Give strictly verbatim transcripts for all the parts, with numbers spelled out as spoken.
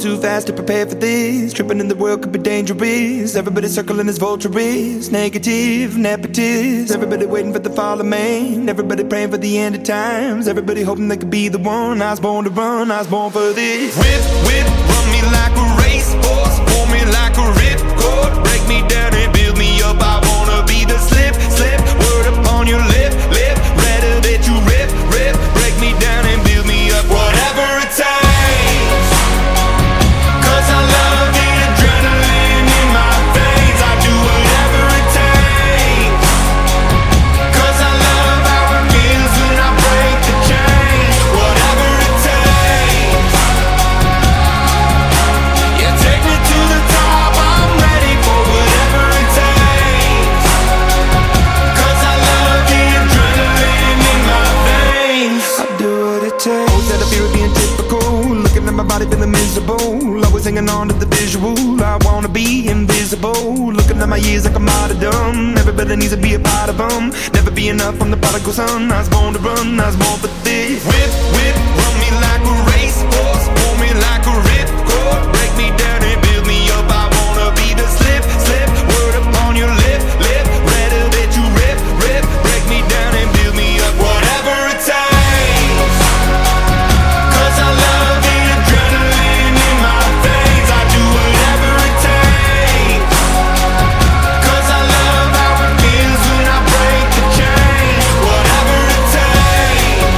too fast to prepare for this. Tripping in the world could be dangerous. Everybody circling as vultures, negative, nepotist. Everybody waiting for the fall of man. Everybody praying for the end of times. Everybody hoping they could be the one. I was born to run, I was born for this. Whip, whip, run me like a racehorse, pull me like a ripcord, break me down and build me up. I wanna be the slip, slip, word upon your lip, lip. Rather that you rip, rip, break me down and build me up. Whatever it takes, 'cause I love the adrenaline in my veins. I do whatever it takes, 'cause I love how it feels when I break the chains. Whatever it takes, yeah, take me to the top. I'm ready for whatever it takes, 'cause I love the adrenaline in my veins. I do what it takes. Always had a fear of being typical, looking at my body feeling miserable, always hanging on to the visual. I wanna be invisible, looking at my years like I'm out of dumb. Everybody needs to be a part of them. Never be enough, I'm the prodigal son. I was born to run, I was born for this. Whip, whip, run me like a racehorse, pull me like a ripcord, break me down and build me up. I wanna be the slip, slip, word upon your lip, lip. Rather that you rip, rip, break me down and build me up. Whatever it takes, 'cause I love the adrenaline in my veins. I do whatever it takes, 'cause I love how it feels when I break the chains. Whatever it takes,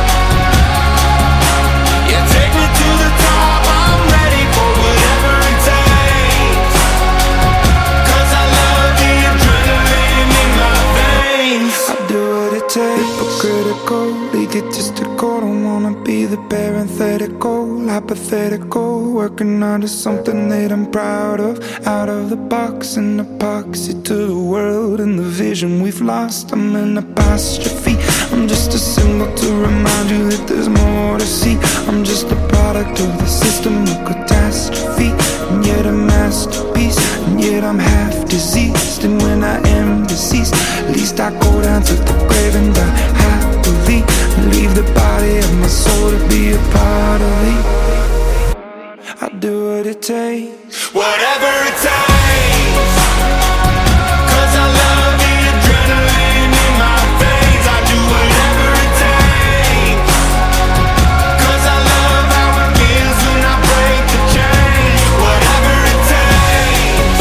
yeah, take me to the top. I'm ready for whatever it takes, 'cause I love the adrenaline in my veins. I do what it takes. Hypocritical, egotistical, don't wanna be the parenthetical, hypothetical, working onto something that I'm proud of. Out of the box, an epoxy to the world and the vision we've lost. I'm an apostrophe, I'm just a symbol to remind you that there's more to see. I'm just a product of the system of catastrophe, and yet a masterpiece, and yet I'm half diseased. And when I am deceased, at least I go down to the grave and die happily, and leave the body of my soul to be a part of me. I do what it takes, whatever it takes, 'cause I love the adrenaline in my veins. I do whatever it takes, 'cause I love how it feels when I break the chains. Whatever it takes,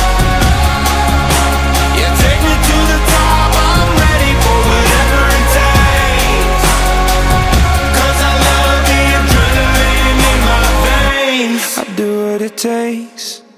yeah, take me to the top. I'm ready for whatever it takes, 'cause I love the adrenaline in my veins. I do what it takes.